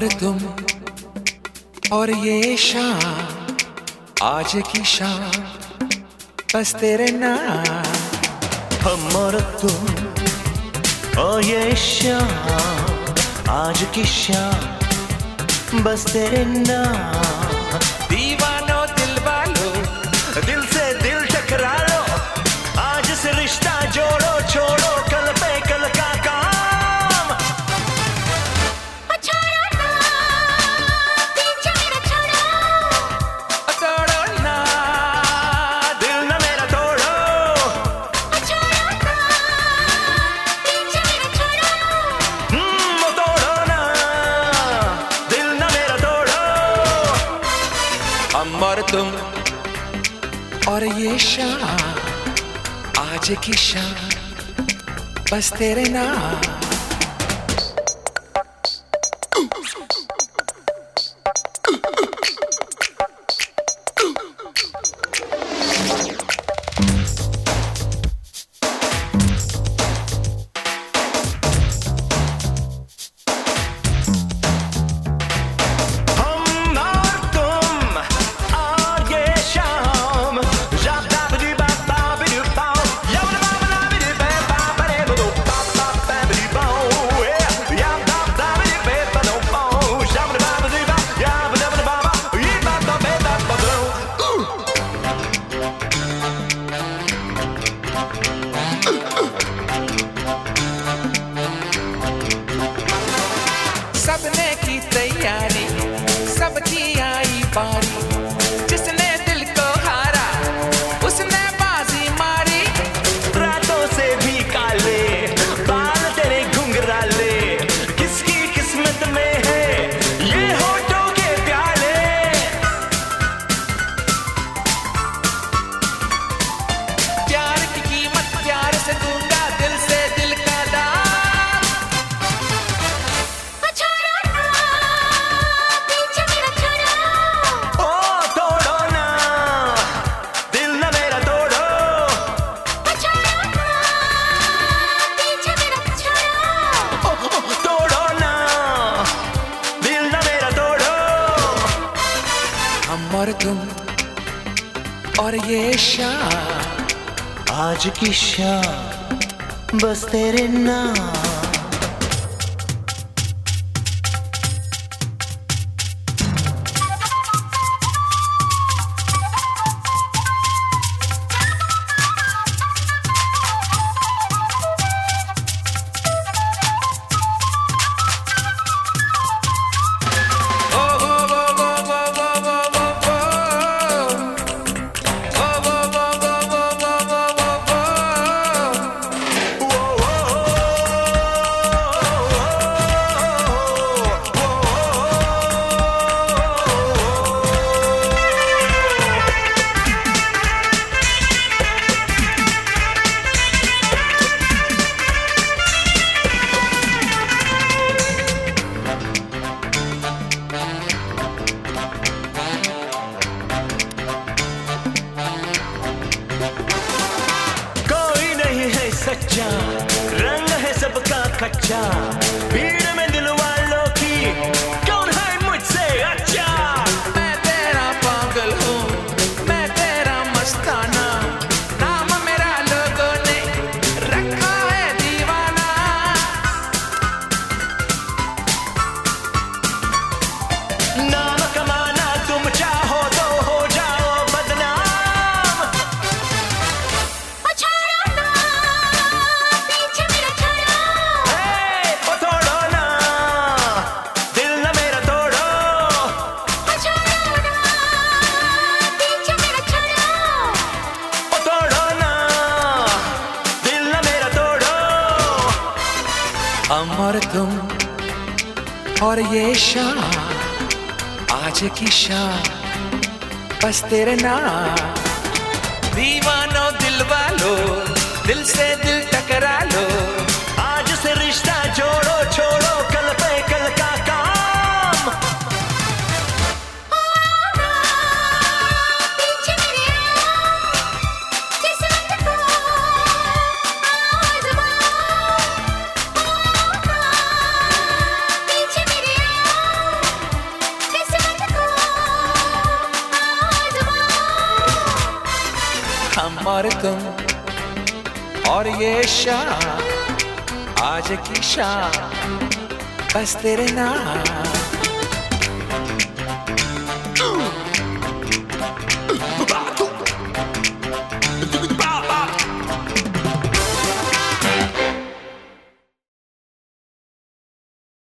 और तुम और ये शाम, आज की शाम बस तेरे नाम। हम और तुम और ये शाम, आज की शाम बस तेरे नाम। दीवानो दिल वालो, दिल से दिल टकरा लो, आज से रिश्ता जोड़ो, छोड़ो कल पे कल का काम। तोड़ो ना दिल ना मेरा तोड़ो, तोड़ो ना दिल ना मेरा तोड़ो। हम और तुम और ये शाम, आज की शाम बस तेरे नाम। सबने की तैयारी, सबकी आई बारी, जिसने दिल को हारा उसने बाजी मारी। रातों से भी काले बाल तेरे घुंघराले, किसकी किस्मत में है ये होठों के प्याले। प्यार की कीमत प्यार से दूंगा, दिल से दिल का दाम। हम और तुम और ये शाम, आज की शाम बस तेरे नाम। सच्चा रंग है सबका कच्चा, भीड़ में दिल वालों की कौन है मुझसे अच्छा। मैं तेरा पागल हूँ, मैं तेरा मस्ताना, नाम मेरा लोगों ने रखा है दीवाना। नाम कमाना तुम चाहो तो हो जाओ बदनाम। हम और तुम और ये शाम, आज की शाम बस तेरे नाम। दीवानो दिल वालो, दिल से दिल टकरा लो, आज से रिश्ता जोड़ो, छोड़ो कल पे कल का काम। हम और तुम और ये शाम, आज की शाम बस तेरे नाम।